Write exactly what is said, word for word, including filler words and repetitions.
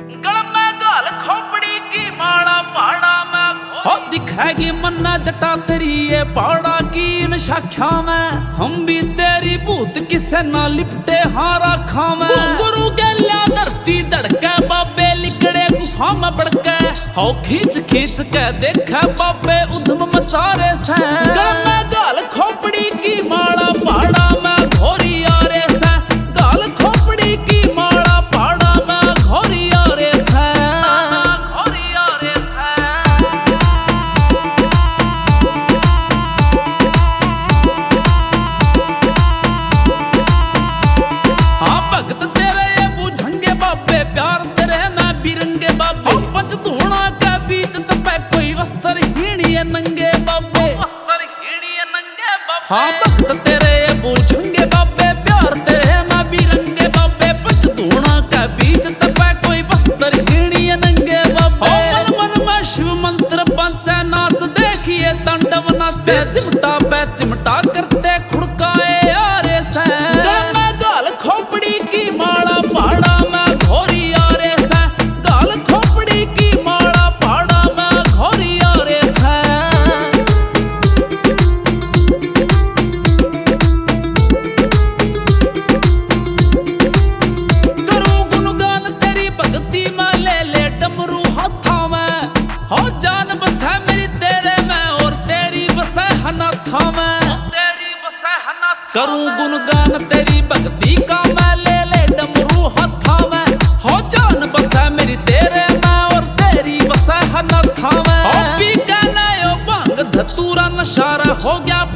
गल में गाल खोपड़ी की माला पहाड़ा में हो दिखेगी मन्ना जटा तेरी ये पहाड़ा की इन शाखा में। हम भी तेरी भूत किसे ना लिपटे हारा खावे। गुरु गैल्या धरती धड़के बाबे लिकड़े गुफा में बड़के हो खींच खींच के देखे बाबे उधम मचारे से। गल में गाल खोपड़ी की माला पहाड़ा में घोरी आरे से। गाल खोपड़ी की माला पहाड़ा में घोरी आरे से घोरी आरे से। हाँ भगत तेरे ये बूझंगे बाबे प्यार तेरे मैं बिरंगे बाबे। पंच धूणा के बीच तपे कोई वस्त्र हीणी है नंगे बाबे। वस्त्र हीणी है नंगे बाबे। हाँ भगत तेरे ये बूझंगे बाबे प्यार तेरे मैं बिरंगे बाबे। पंच धूणा के बीच तपे कोई वस्त्र हीणी है नंगे बाबे। मन मन में शिव मंत्र पंचे नाच देखिए तांडव नाचे। चिमटा पे चिमटा करते खुड़काए आरे से। गल में गाल खोपड़ी की माला पहाड़ा में घोरी आरे से। गाल खोपड़ी की माला पहाड़ा में घोरी आरे से। करूं गुणगान तेरी भक्ति में ले ले डमरू हाथा में। हो जान बसे मेरी तेरे में और तेरी बसे हनाथा में। तेरी बसे हनाथा। करूं गुणगान तेरी भक्ति का मैं ले ले डमरू हाथा में। हो जान बसे मेरी तेरे में और तेरी बसे हनाथा में। हो पी के नयो भंग धतूरा नशारा हो गया